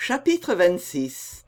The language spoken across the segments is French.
Chapitre 26.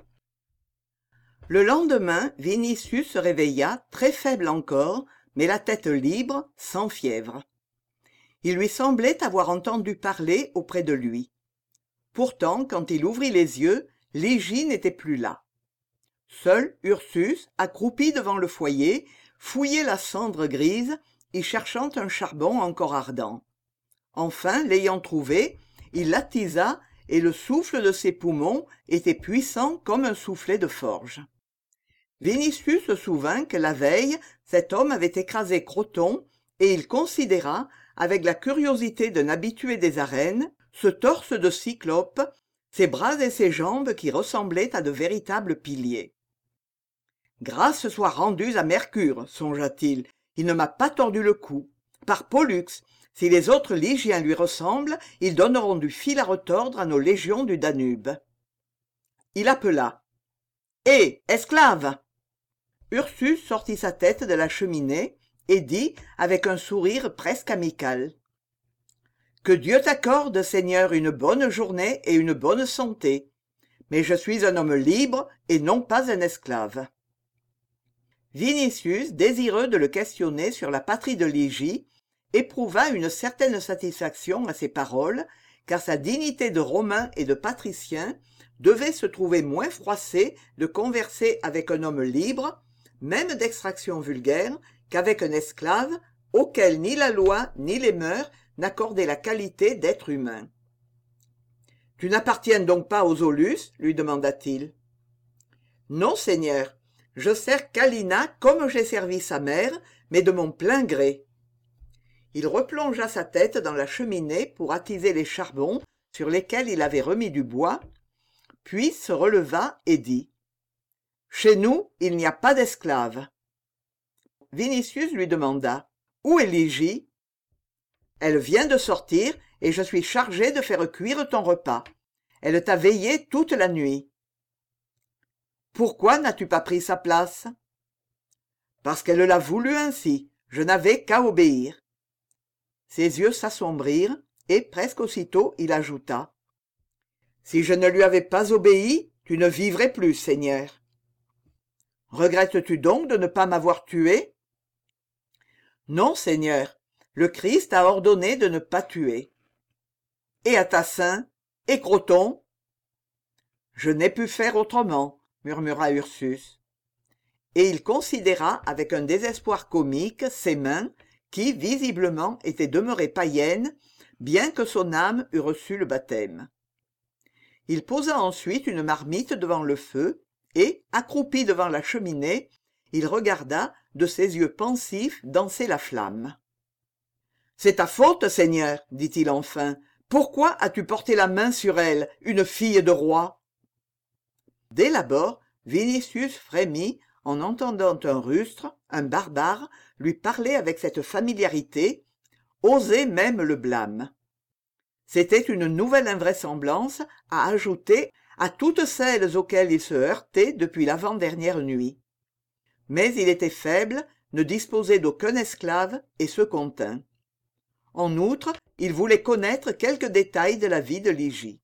Le lendemain, Vinicius se réveilla, très faible encore, mais la tête libre, sans fièvre. Il lui semblait avoir entendu parler auprès de lui. Pourtant, quand il ouvrit les yeux, Ligy n'était plus là. Seul Ursus, accroupi devant le foyer, fouillait la cendre grise, y cherchant un charbon encore ardent. Enfin, l'ayant trouvé, il l'attisa, et le souffle de ses poumons était puissant comme un soufflet de forge. Vinicius se souvint que la veille, cet homme avait écrasé Croton, et il considéra, avec la curiosité d'un habitué des arènes, ce torse de cyclope, ses bras et ses jambes qui ressemblaient à de véritables piliers. « Grâce soit rendue à Mercure, songea-t-il, il ne m'a pas tordu le cou. Par Pollux, si les autres Lygiens lui ressemblent, ils donneront du fil à retordre à nos légions du Danube. » Il appela. « Hé, esclave !» Ursus sortit sa tête de la cheminée et dit, avec un sourire presque amical. « Que Dieu t'accorde, Seigneur, une bonne journée et une bonne santé. Mais je suis un homme libre et non pas un esclave. » Vinicius, désireux de le questionner sur la patrie de Ligy, éprouva une certaine satisfaction à ces paroles, car sa dignité de Romain et de patricien devait se trouver moins froissée de converser avec un homme libre, même d'extraction vulgaire, qu'avec un esclave auquel ni la loi ni les mœurs n'accordaient la qualité d'être humain. « Tu n'appartiens donc pas aux Aulus ?» lui demanda-t-il. « Non, Seigneur, je sers Calina comme j'ai servi sa mère, mais de mon plein gré. » Il replongea sa tête dans la cheminée pour attiser les charbons sur lesquels il avait remis du bois, puis se releva et dit « Chez nous, il n'y a pas d'esclaves. » Vinicius lui demanda « Où est Ligy ?»« Elle vient de sortir et je suis chargé de faire cuire ton repas. Elle t'a veillé toute la nuit. »« Pourquoi n'as-tu pas pris sa place ?»« Parce qu'elle l'a voulu ainsi. Je n'avais qu'à obéir. » Ses yeux s'assombrirent, et presque aussitôt il ajouta « Si je ne lui avais pas obéi, tu ne vivrais plus, Seigneur. » « Regrettes-tu donc de ne pas m'avoir tué ?»« Non, Seigneur, le Christ a ordonné de ne pas tuer. »« Et Atassin ? Et Croton ?»« Je n'ai pu faire autrement, » murmura Ursus. Et il considéra avec un désespoir comique ses mains, qui, visiblement, étaient demeurées païennes, bien que son âme eût reçu le baptême. Il posa ensuite une marmite devant le feu, et, accroupi devant la cheminée, il regarda, de ses yeux pensifs, danser la flamme. « C'est ta faute, Seigneur, dit-il enfin. Pourquoi as-tu porté la main sur elle, une fille de roi ?» Dès l'abord, Vinicius frémit en entendant un rustre, un barbare, lui parler avec cette familiarité, oser même le blâme. C'était une nouvelle invraisemblance à ajouter à toutes celles auxquelles il se heurtait depuis l'avant-dernière nuit. Mais il était faible, ne disposait d'aucun esclave et se contint. En outre, il voulait connaître quelques détails de la vie de Ligy.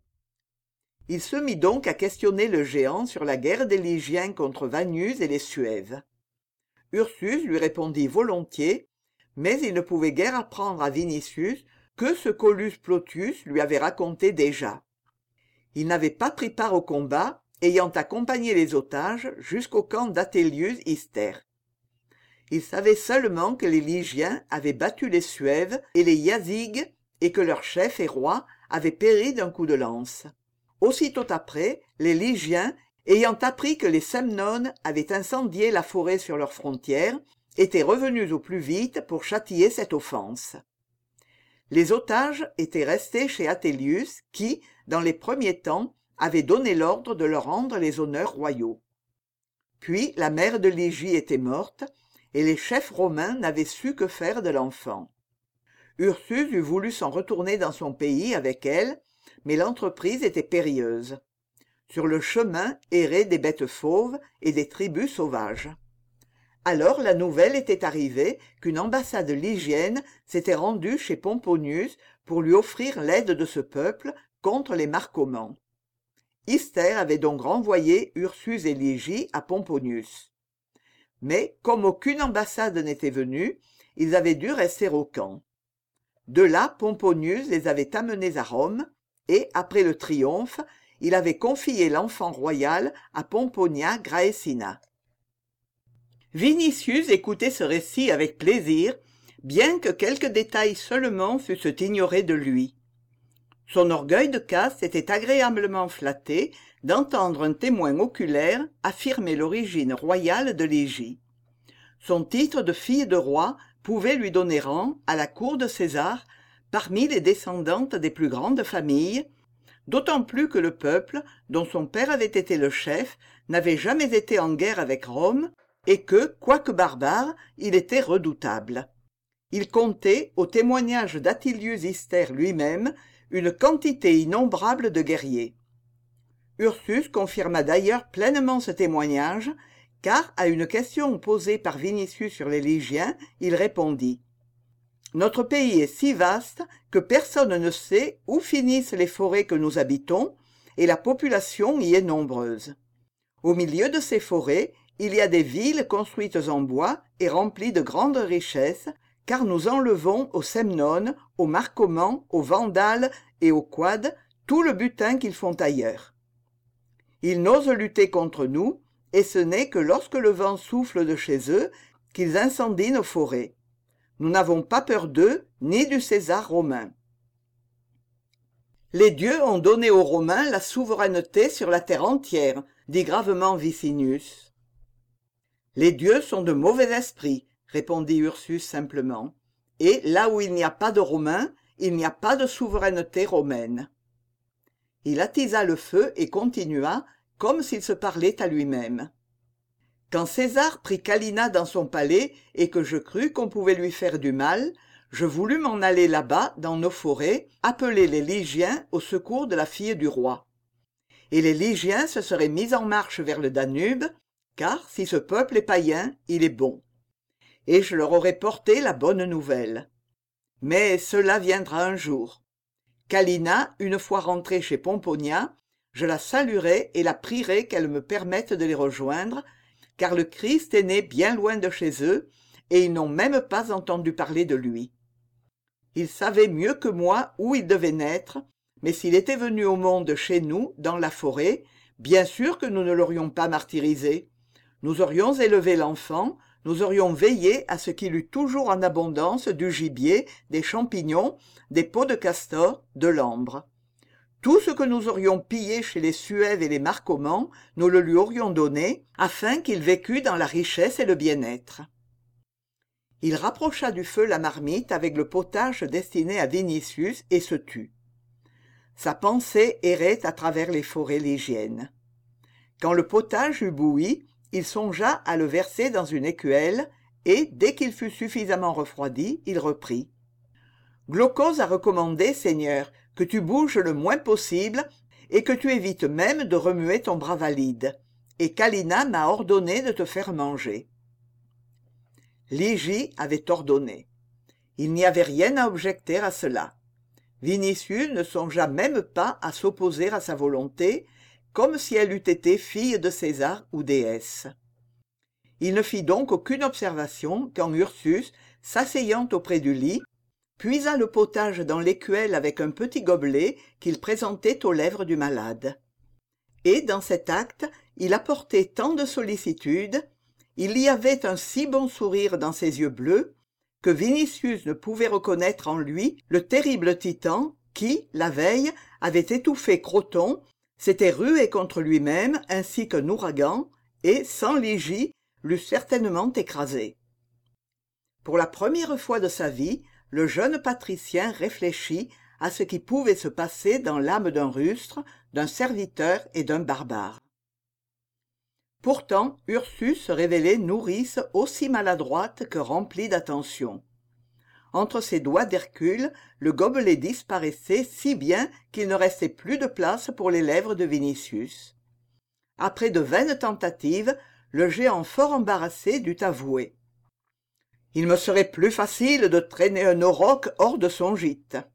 Il se mit donc à questionner le géant sur la guerre des Lygiens contre Vannius et les Suèves. Ursus lui répondit volontiers, mais il ne pouvait guère apprendre à Vinicius que ce qu'Aulus Plotius lui avait raconté déjà. Il n'avait pas pris part au combat, ayant accompagné les otages jusqu'au camp d'Atelius Ister. Il savait seulement que les Lygiens avaient battu les Suèves et les Iazyges et que leur chef et roi avaient péri d'un coup de lance. Aussitôt après, les Lygiens, ayant appris que les Semnones avaient incendié la forêt sur leurs frontières, étaient revenus au plus vite pour châtier cette offense. Les otages étaient restés chez Atelius qui, dans les premiers temps, avait donné l'ordre de leur rendre les honneurs royaux. Puis la mère de Ligy était morte, et les chefs romains n'avaient su que faire de l'enfant. Ursus eût voulu s'en retourner dans son pays avec elle, mais l'entreprise était périlleuse. Sur le chemin erraient des bêtes fauves et des tribus sauvages. Alors la nouvelle était arrivée qu'une ambassade lygienne s'était rendue chez Pomponius pour lui offrir l'aide de ce peuple contre les Marcomanns. Istère avait donc renvoyé Ursus et Ligie à Pomponius. Mais comme aucune ambassade n'était venue, ils avaient dû rester au camp. De là, Pomponius les avait amenés à Rome, et, après le triomphe, il avait confié l'enfant royal à Pomponia Graecina. Vinicius écoutait ce récit avec plaisir, bien que quelques détails seulement fussent ignorés de lui. Son orgueil de caste était agréablement flatté d'entendre un témoin oculaire affirmer l'origine royale de Ligie. Son titre de fille de roi pouvait lui donner rang, à la cour de César, parmi les descendantes des plus grandes familles, d'autant plus que le peuple, dont son père avait été le chef, n'avait jamais été en guerre avec Rome, et que, quoique barbare, il était redoutable. Il comptait, au témoignage d'Atilius Istère lui-même, une quantité innombrable de guerriers. Ursus confirma d'ailleurs pleinement ce témoignage, car à une question posée par Vinicius sur les Ligiens, il répondit « Notre pays est si vaste que personne ne sait où finissent les forêts que nous habitons, et la population y est nombreuse. Au milieu de ces forêts, il y a des villes construites en bois et remplies de grandes richesses, car nous enlevons aux Semnones, aux Marcomannes, aux Vandales et aux Quades tout le butin qu'ils font ailleurs. Ils n'osent lutter contre nous, et ce n'est que lorsque le vent souffle de chez eux qu'ils incendient nos forêts. Nous n'avons pas peur d'eux, ni du César romain. » Les dieux ont donné aux Romains la souveraineté sur la terre entière, dit gravement Vicinius. Les dieux sont de mauvais esprits, répondit Ursus simplement, et là où il n'y a pas de Romains, il n'y a pas de souveraineté romaine. Il attisa le feu et continua, comme s'il se parlait à lui-même. Quand César prit Calina dans son palais et que je crus qu'on pouvait lui faire du mal, je voulus m'en aller là-bas, dans nos forêts, appeler les Ligiens au secours de la fille du roi. Et les Ligiens se seraient mis en marche vers le Danube, car si ce peuple est païen, il est bon. Et je leur aurais porté la bonne nouvelle. Mais cela viendra un jour. Calina, une fois rentrée chez Pomponia, je la saluerai et la prierai qu'elle me permette de les rejoindre, car le Christ est né bien loin de chez eux, et ils n'ont même pas entendu parler de lui. Ils savaient mieux que moi où il devait naître, mais s'il était venu au monde chez nous, dans la forêt, bien sûr que nous ne l'aurions pas martyrisé. Nous aurions élevé l'enfant, nous aurions veillé à ce qu'il eût toujours en abondance du gibier, des champignons, des peaux de castor, de l'ambre. Tout ce que nous aurions pillé chez les Suèves et les Marcomannes, nous le lui aurions donné, afin qu'il vécût dans la richesse et le bien-être. Il rapprocha du feu la marmite avec le potage destiné à Vinicius et se tut. Sa pensée errait à travers les forêts ligiennes. Quand le potage eut bouilli, il songea à le verser dans une écuelle, et, dès qu'il fut suffisamment refroidi, il reprit. « Glaucose a recommandé, Seigneur, que tu bouges le moins possible et que tu évites même de remuer ton bras valide, et Calina m'a ordonné de te faire manger. » Ligie avait ordonné. Il n'y avait rien à objecter à cela. Vinicius ne songea même pas à s'opposer à sa volonté, comme si elle eût été fille de César ou déesse. Il ne fit donc aucune observation quand Ursus, s'asseyant auprès du lit, puisa le potage dans l'écuelle avec un petit gobelet qu'il présentait aux lèvres du malade. Et dans cet acte, il apportait tant de sollicitude, il y avait un si bon sourire dans ses yeux bleus, que Vinicius ne pouvait reconnaître en lui le terrible Titan qui, la veille, avait étouffé Croton, s'était rué contre lui-même ainsi qu'un ouragan, et, sans Ligie, l'eût certainement écrasé. Pour la première fois de sa vie, le jeune patricien réfléchit à ce qui pouvait se passer dans l'âme d'un rustre, d'un serviteur et d'un barbare. Pourtant, Ursus se révélait nourrice aussi maladroite que remplie d'attention. Entre ses doigts d'Hercule, le gobelet disparaissait si bien qu'il ne restait plus de place pour les lèvres de Vinicius. Après de vaines tentatives, le géant fort embarrassé dut avouer. « Il me serait plus facile de traîner un auroch hors de son gîte. »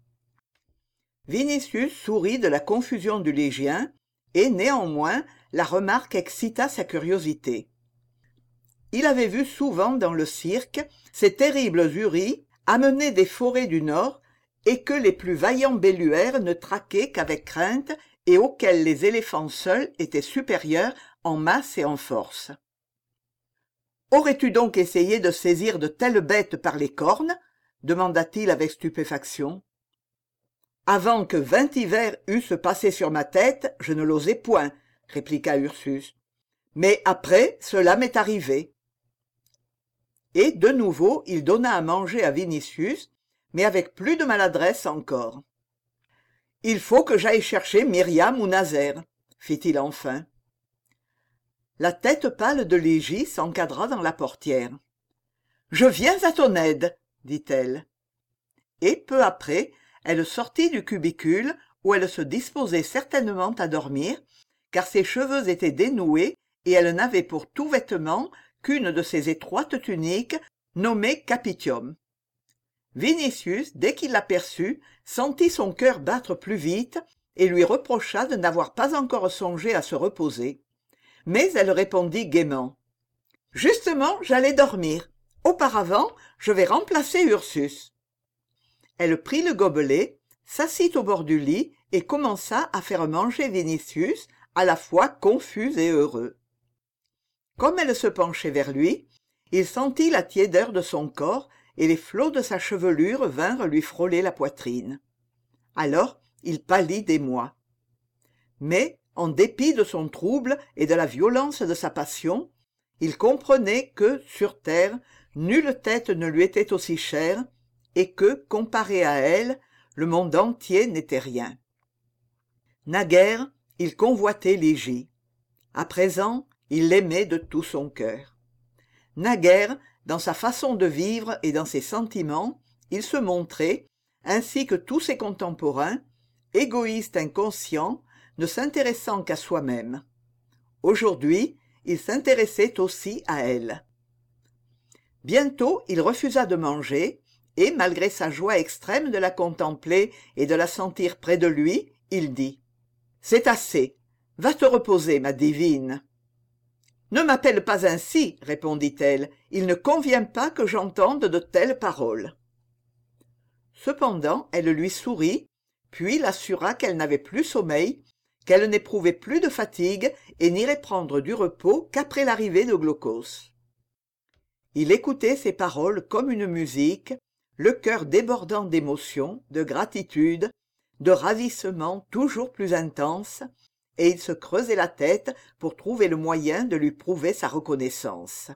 Vinicius sourit de la confusion du Légien, et néanmoins la remarque excita sa curiosité. Il avait vu souvent dans le cirque ces terribles huris amener des forêts du nord et que les plus vaillants belluaires ne traquaient qu'avec crainte et auxquels les éléphants seuls étaient supérieurs en masse et en force. « Aurais-tu donc essayé de saisir de telles bêtes par les cornes ?» demanda-t-il avec stupéfaction. « Avant que 20 hivers eussent passé sur ma tête, je ne l'osais point, » répliqua Ursus. « Mais après, cela m'est arrivé. » Et de nouveau il donna à manger à Vinicius, mais avec plus de maladresse encore. « Il faut que j'aille chercher Myriam ou Nazaire, » fit-il enfin. La tête pâle de Ligy s'encadra dans la portière. « Je viens à ton aide, » dit-elle. Et peu après, elle sortit du cubicule où elle se disposait certainement à dormir, car ses cheveux étaient dénoués et elle n'avait pour tout vêtement qu'une de ces étroites tuniques nommées capitium. Vinicius, dès qu'il l'aperçut, sentit son cœur battre plus vite et lui reprocha de n'avoir pas encore songé à se reposer. Mais elle répondit gaiement. « Justement, j'allais dormir. Auparavant, je vais remplacer Ursus. » Elle prit le gobelet, s'assit au bord du lit et commença à faire manger Vinicius, à la fois confus et heureux. Comme elle se penchait vers lui, il sentit la tiédeur de son corps et les flots de sa chevelure vinrent lui frôler la poitrine. Alors il pâlit d'émoi. Mais, en dépit de son trouble et de la violence de sa passion, il comprenait que, sur terre, nulle tête ne lui était aussi chère, et que, comparé à elle, le monde entier n'était rien. Naguère, il convoitait Ligy. À présent, il l'aimait de tout son cœur. Naguère, dans sa façon de vivre et dans ses sentiments, il se montrait, ainsi que tous ses contemporains, égoïste inconscient, ne s'intéressant qu'à soi-même. Aujourd'hui, il s'intéressait aussi à elle. Bientôt, il refusa de manger, et, malgré sa joie extrême de la contempler et de la sentir près de lui, il dit « C'est assez. Va te reposer, ma divine. » « Ne m'appelle pas ainsi, » répondit-elle. « Il ne convient pas que j'entende de telles paroles. » Cependant, elle lui sourit, puis l'assura qu'elle n'avait plus sommeil, qu'elle n'éprouvait plus de fatigue et n'irait prendre du repos qu'après l'arrivée de Glaucos. Il écoutait ces paroles comme une musique, le cœur débordant d'émotion, de gratitude, de ravissement toujours plus intense, et il se creusait la tête pour trouver le moyen de lui prouver sa reconnaissance.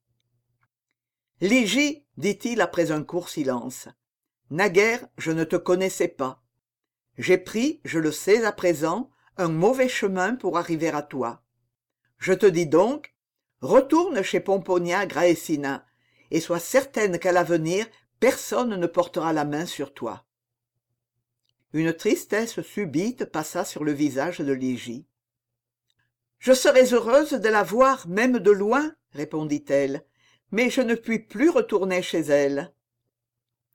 « Ligy, dit-il après un court silence, naguère je ne te connaissais pas. J'ai pris, je le sais à présent, un mauvais chemin pour arriver à toi. Je te dis donc, retourne chez Pomponia Graecina, et sois certaine qu'à l'avenir, personne ne portera la main sur toi. » Une tristesse subite passa sur le visage de Ligy. « Je serais heureuse de la voir, même de loin, » répondit-elle, « mais je ne puis plus retourner chez elle. »« Pourquoi ?»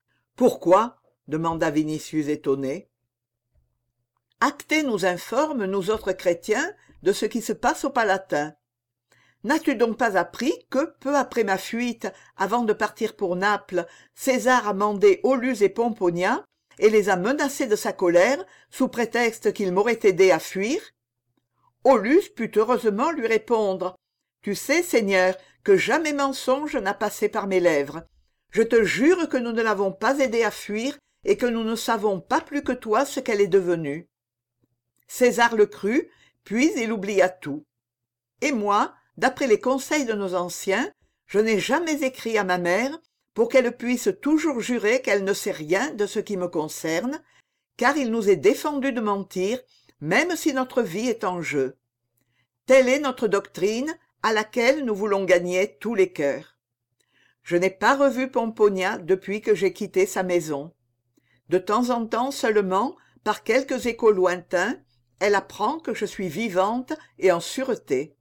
demanda Vinicius étonné. « Actée nous informe, nous autres chrétiens, de ce qui se passe au Palatin. N'as-tu donc pas appris que, peu après ma fuite, avant de partir pour Naples, César a mandé Aulus et Pomponia et les a menacés de sa colère sous prétexte qu'ils m'auraient aidé à fuir? Aulus put heureusement lui répondre « Tu sais, Seigneur, que jamais mensonge n'a passé par mes lèvres. Je te jure que nous ne l'avons pas aidée à fuir et que nous ne savons pas plus que toi ce qu'elle est devenue. » César le crut, puis il oublia tout. Et moi, d'après les conseils de nos anciens, je n'ai jamais écrit à ma mère pour qu'elle puisse toujours jurer qu'elle ne sait rien de ce qui me concerne, car il nous est défendu de mentir, même si notre vie est en jeu. Telle est notre doctrine, à laquelle nous voulons gagner tous les cœurs. Je n'ai pas revu Pomponia depuis que j'ai quitté sa maison. De temps en temps seulement, par quelques échos lointains, elle apprend que je suis vivante et en sûreté.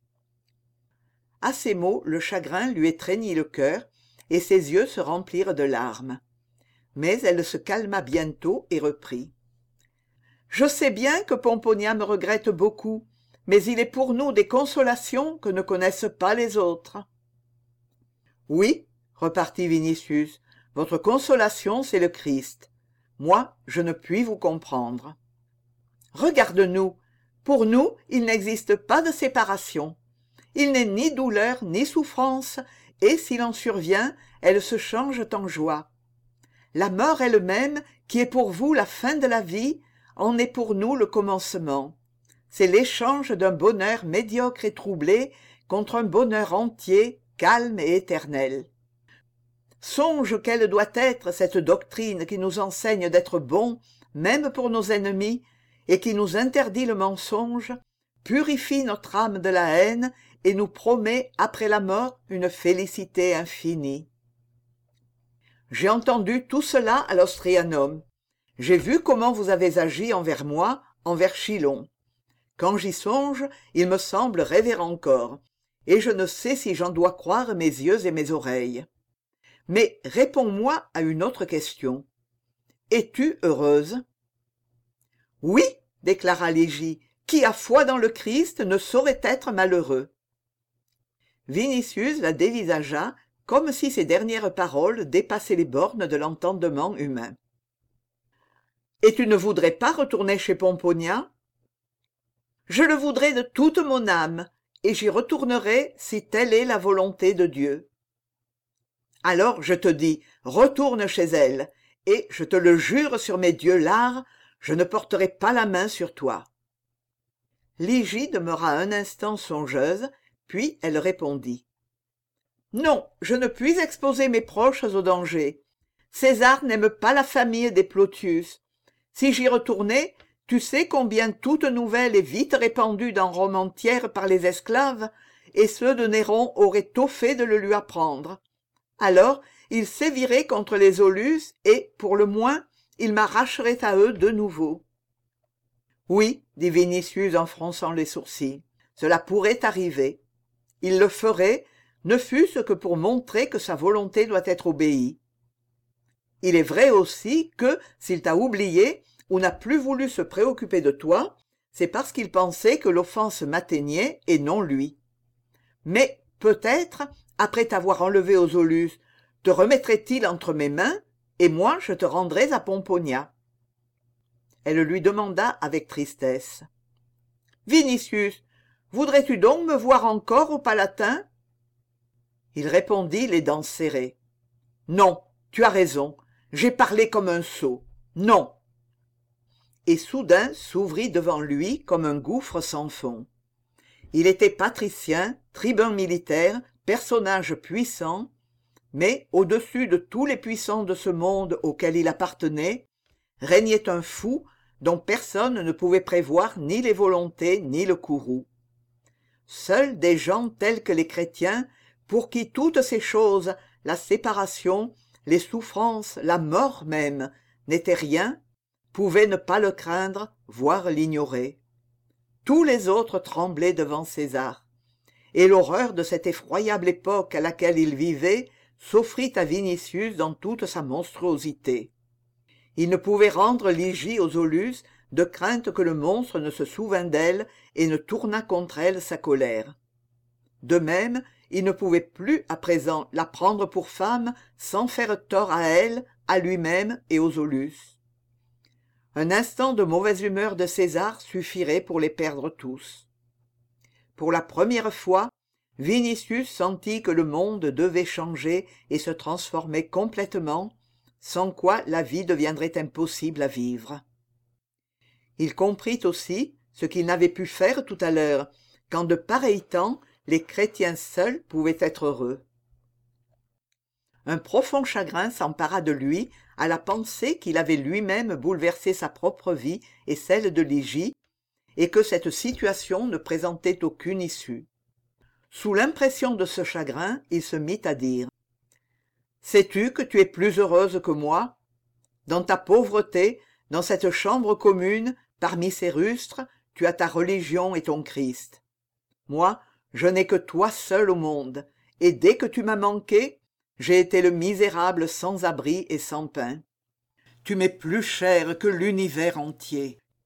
À ces mots, le chagrin lui étreignit le cœur, et ses yeux se remplirent de larmes. Mais elle se calma bientôt et reprit. « Je sais bien que Pomponia me regrette beaucoup, mais il est pour nous des consolations que ne connaissent pas les autres. Oui, repartit Vinicius, votre consolation, c'est le Christ. Moi, je ne puis vous comprendre. Regarde-nous. Pour nous, il n'existe pas de séparation. Il n'est ni douleur ni souffrance, et s'il en survient, elles se changent en joie. La mort elle-même, qui est pour vous la fin de la vie, en est pour nous le commencement. C'est l'échange d'un bonheur médiocre et troublé contre un bonheur entier, calme et éternel. Songe quelle doit être cette doctrine qui nous enseigne d'être bons, même pour nos ennemis, et qui nous interdit le mensonge, purifie notre âme de la haine et nous promet après la mort une félicité infinie. J'ai entendu tout cela à l'Austrianum. J'ai vu comment vous avez agi envers moi, envers Chilon. Quand j'y songe, il me semble rêver encore, et je ne sais si j'en dois croire mes yeux et mes oreilles. Mais réponds-moi à une autre question. Es-tu heureuse? Oui, déclara Ligy, qui a foi dans le Christ ne saurait être malheureux. Vinicius la dévisagea comme si ces dernières paroles dépassaient les bornes de l'entendement humain. Et tu ne voudrais pas retourner chez Pomponia? Je le voudrais de toute mon âme, et j'y retournerai si telle est la volonté de Dieu. Alors je te dis, retourne chez elle, et je te le jure sur mes dieux lards, je ne porterai pas la main sur toi. Ligy demeura un instant songeuse, puis elle répondit. Non, je ne puis exposer mes proches au danger. César n'aime pas la famille des Plotius. Si j'y retournais, tu sais combien toute nouvelle est vite répandue dans Rome entière par les esclaves, et ceux de Néron auraient tôt fait de le lui apprendre. Alors, il sévirait contre les Aulus et, pour le moins, il m'arracherait à eux de nouveau. Oui, dit Vinicius en fronçant les sourcils, cela pourrait arriver. Il le ferait, ne fût-ce que pour montrer que sa volonté doit être obéie. Il est vrai aussi que, s'il t'a oublié ou n'a plus voulu se préoccuper de toi, c'est parce qu'il pensait que l'offense m'atteignait et non lui. Mais, peut-être, après t'avoir enlevé aux Aulus, te remettrait-il entre mes mains, et moi je te rendrais à Pomponia. Elle lui demanda avec tristesse. Vinicius, voudrais-tu donc me voir encore au Palatin? Il répondit les dents serrées. Non, tu as raison, j'ai parlé comme un sot. Non. Et soudain s'ouvrit devant lui comme un gouffre sans fond. Il était patricien, tribun militaire, personnage puissant, mais au-dessus de tous les puissants de ce monde auquel il appartenait, régnait un fou dont personne ne pouvait prévoir ni les volontés ni le courroux. Seuls des gens tels que les chrétiens, pour qui toutes ces choses, la séparation, les souffrances, la mort même, n'étaient rien, pouvaient ne pas le craindre, voire l'ignorer. Tous les autres tremblaient devant César, et l'horreur de cette effroyable époque à laquelle il vivait s'offrit à Vinicius dans toute sa monstruosité. Il ne pouvait rendre Ligy aux Aulus de crainte que le monstre ne se souvînt d'elle et ne tournât contre elle sa colère. De même, il ne pouvait plus à présent la prendre pour femme sans faire tort à elle, à lui-même et aux Aulus. Un instant de mauvaise humeur de César suffirait pour les perdre tous. Pour la première fois, Vinicius sentit que le monde devait changer et se transformer complètement, sans quoi la vie deviendrait impossible à vivre. Il comprit aussi ce qu'il n'avait pu faire tout à l'heure, qu'en de pareils temps, les chrétiens seuls pouvaient être heureux. Un profond chagrin s'empara de lui à la pensée qu'il avait lui-même bouleversé sa propre vie et celle de Ligy, et que cette situation ne présentait aucune issue. Sous l'impression de ce chagrin, il se mit à dire « Sais-tu que tu es plus heureuse que moi? Dans ta pauvreté, dans cette chambre commune, parmi ces rustres, tu as ta religion et ton Christ. Moi, je n'ai que toi seul au monde, et dès que tu m'as manqué, j'ai été le misérable sans abri et sans pain. Tu m'es plus cher que l'univers entier.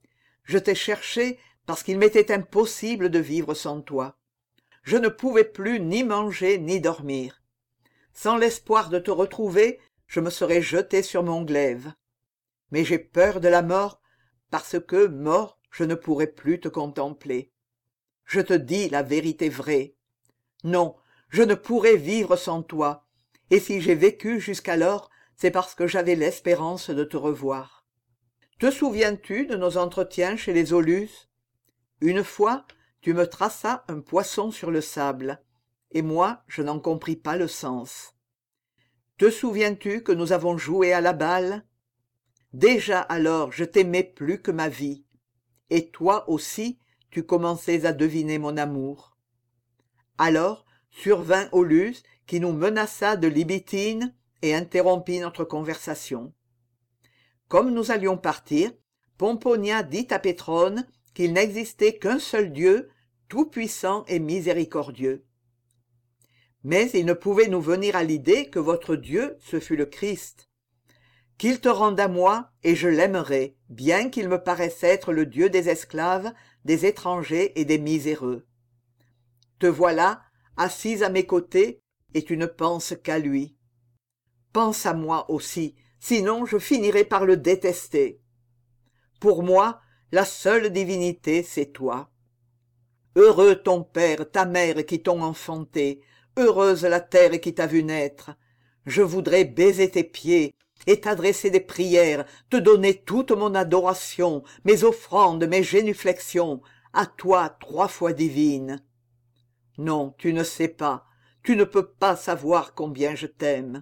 Je t'ai cherché parce qu'il m'était impossible de vivre sans toi. Je ne pouvais plus ni manger ni dormir. Sans l'espoir de te retrouver, je me serais jeté sur mon glaive. Mais j'ai peur de la mort, parce que, mort, je ne pourrai plus te contempler. Je te dis la vérité vraie. Non, je ne pourrai vivre sans toi, et si j'ai vécu jusqu'alors, c'est parce que j'avais l'espérance de te revoir. Te souviens-tu de nos entretiens chez les Aulus? Une fois, tu me traças un poisson sur le sable, et moi, je n'en compris pas le sens. Te souviens-tu que nous avons joué à la balle? Déjà alors, je t'aimais plus que ma vie, et toi aussi, tu commençais à deviner mon amour. Alors survint Aulus, qui nous menaça de libitine et interrompit notre conversation. Comme nous allions partir, Pomponia dit à Pétrone qu'il n'existait qu'un seul Dieu, tout-puissant et miséricordieux. Mais il ne pouvait nous venir à l'idée que votre Dieu, ce fut le Christ. Qu'il te rende à moi, et je l'aimerai, bien qu'il me paraisse être le Dieu des esclaves, des étrangers et des miséreux. Te voilà, assise à mes côtés, et tu ne penses qu'à lui. Pense à moi aussi, sinon je finirai par le détester. Pour moi, la seule divinité, c'est toi. Heureux ton père, ta mère qui t'ont enfanté, heureuse la terre qui t'a vu naître. Je voudrais baiser tes pieds et t'adresser des prières, te donner toute mon adoration, mes offrandes, mes génuflexions, à toi 3 fois divine. Non, tu ne sais pas, tu ne peux pas savoir combien je t'aime.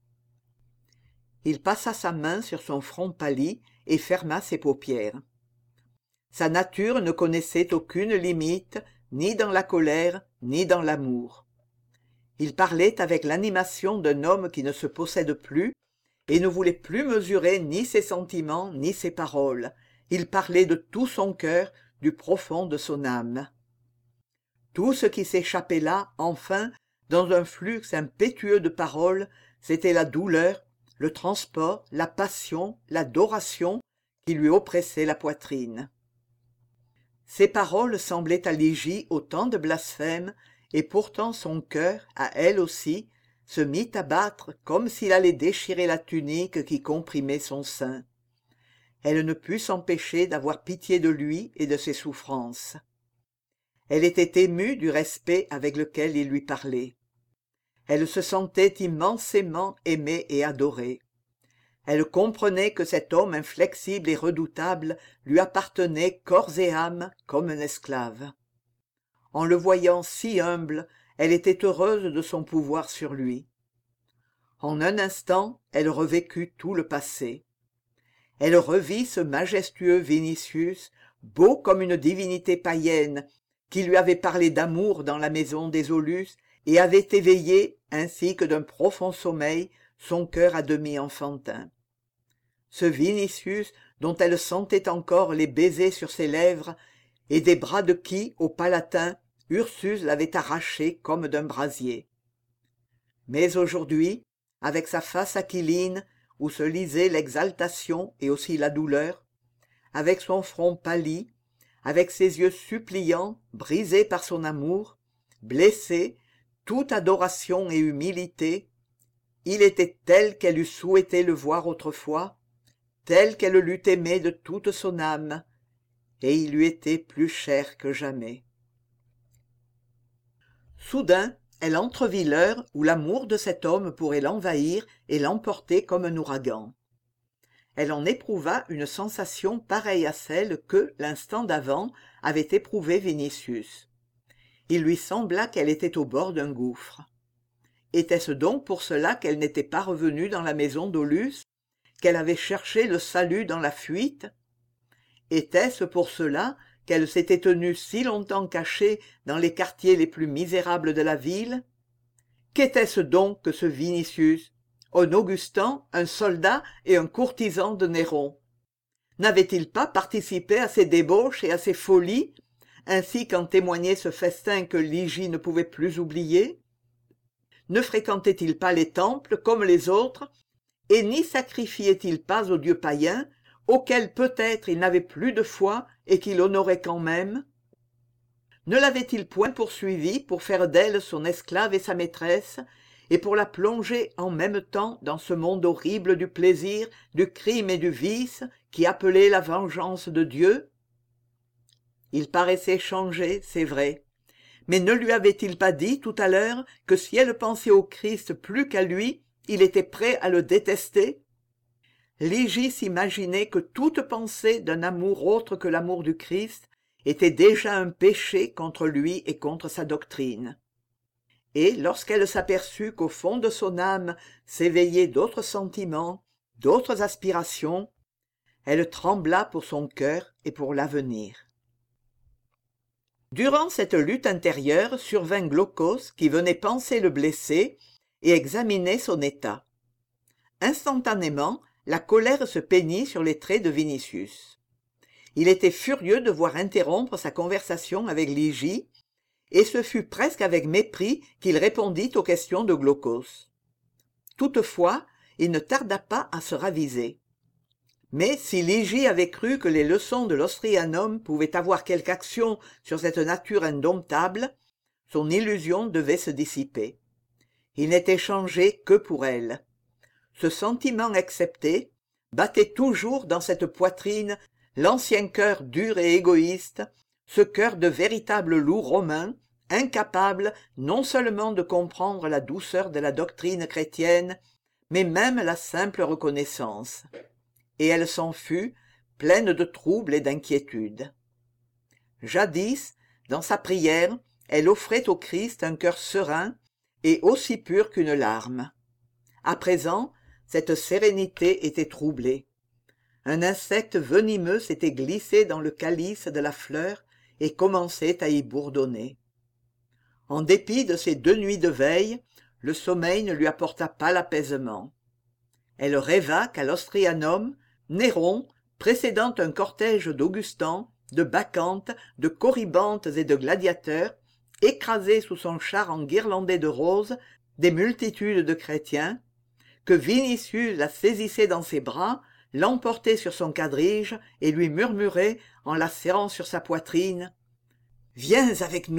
Il passa sa main sur son front pâli et ferma ses paupières. Sa nature ne connaissait aucune limite, ni dans la colère, ni dans l'amour. Il parlait avec l'animation d'un homme qui ne se possède plus et ne voulait plus mesurer ni ses sentiments ni ses paroles. Il parlait de tout son cœur, du profond de son âme. Tout ce qui s'échappait là, enfin, dans un flux impétueux de paroles, c'était la douleur, le transport, la passion, l'adoration qui lui oppressaient la poitrine. Ces paroles semblaient à Ligie autant de blasphèmes, et pourtant son cœur, à elle aussi, se mit à battre comme s'il allait déchirer la tunique qui comprimait son sein. Elle ne put s'empêcher d'avoir pitié de lui et de ses souffrances. Elle était émue du respect avec lequel il lui parlait. Elle se sentait immensément aimée et adorée. Elle comprenait que cet homme inflexible et redoutable lui appartenait corps et âme comme un esclave. En le voyant si humble, elle était heureuse de son pouvoir sur lui. En un instant, elle revécut tout le passé. Elle revit ce majestueux Vinicius, beau comme une divinité païenne, qui lui avait parlé d'amour dans la maison des Aulus et avait éveillé, ainsi que d'un profond sommeil, son cœur à demi enfantin. Ce Vinicius dont elle sentait encore les baisers sur ses lèvres et des bras de qui, au Palatin, Ursus l'avait arraché comme d'un brasier. Mais aujourd'hui, avec sa face aquiline, où se lisaient l'exaltation et aussi la douleur, avec son front pâli, avec ses yeux suppliants, brisés par son amour, blessé, toute adoration et humilité, il était tel qu'elle eût souhaité le voir autrefois, tel qu'elle l'eût aimé de toute son âme, et il lui était plus cher que jamais. Soudain, elle entrevit l'heure où l'amour de cet homme pourrait l'envahir et l'emporter comme un ouragan. Elle en éprouva une sensation pareille à celle que, l'instant d'avant, avait éprouvée Vinicius. Il lui sembla qu'elle était au bord d'un gouffre. Était-ce donc pour cela qu'elle n'était pas revenue dans la maison d'Aulus, qu'elle avait cherché le salut dans la fuite? Était-ce pour cela qu'elle s'était tenue si longtemps cachée dans les quartiers les plus misérables de la ville? Qu'était-ce donc que ce Vinicius? Un Augustin, un soldat et un courtisan de Néron? N'avait-il pas participé à ses débauches et à ses folies, ainsi qu'en témoignait ce festin que Ligie ne pouvait plus oublier? Ne fréquentait-il pas les temples comme les autres, et n'y sacrifiait-il pas aux dieux païens, auquel peut-être il n'avait plus de foi et qu'il honorait quand même? Ne l'avait-il point poursuivie pour faire d'elle son esclave et sa maîtresse, et pour la plonger en même temps dans ce monde horrible du plaisir, du crime et du vice qui appelait la vengeance de Dieu? Il paraissait changé, c'est vrai, mais ne lui avait-il pas dit tout à l'heure que si elle pensait au Christ plus qu'à lui, il était prêt à le détester? Ligy s'imaginait que toute pensée d'un amour autre que l'amour du Christ était déjà un péché contre lui et contre sa doctrine. Et lorsqu'elle s'aperçut qu'au fond de son âme s'éveillaient d'autres sentiments, d'autres aspirations, elle trembla pour son cœur et pour l'avenir. Durant cette lutte intérieure survint Glaucos qui venait panser le blessé et examiner son état. Instantanément, la colère se peignit sur les traits de Vinicius. Il était furieux de voir interrompre sa conversation avec Ligy, et ce fut presque avec mépris qu'il répondit aux questions de Glaucos. Toutefois, il ne tarda pas à se raviser. Mais si Ligy avait cru que les leçons de l'Austrianum pouvaient avoir quelque action sur cette nature indomptable, son illusion devait se dissiper. Il n'était changé que pour elle. Ce sentiment excepté, battait toujours dans cette poitrine l'ancien cœur dur et égoïste, ce cœur de véritable loup romain, incapable non seulement de comprendre la douceur de la doctrine chrétienne, mais même la simple reconnaissance. Et elle s'en fut, pleine de trouble et d'inquiétude. Jadis, dans sa prière, elle offrait au Christ un cœur serein et aussi pur qu'une larme. À présent, cette sérénité était troublée. Un insecte venimeux s'était glissé dans le calice de la fleur et commençait à y bourdonner. En dépit de ces 2 nuits de veille, le sommeil ne lui apporta pas l'apaisement. Elle rêva qu'à l'Austrianum, Néron, précédant un cortège d'Augustans, de Bacchantes, de Corybantes et de gladiateurs, écrasait sous son char enguirlandé de roses des multitudes de chrétiens, que Vinicius la saisissait dans ses bras, l'emportait sur son quadrige et lui murmurait, en la serrant sur sa poitrine: « Viens avec nous !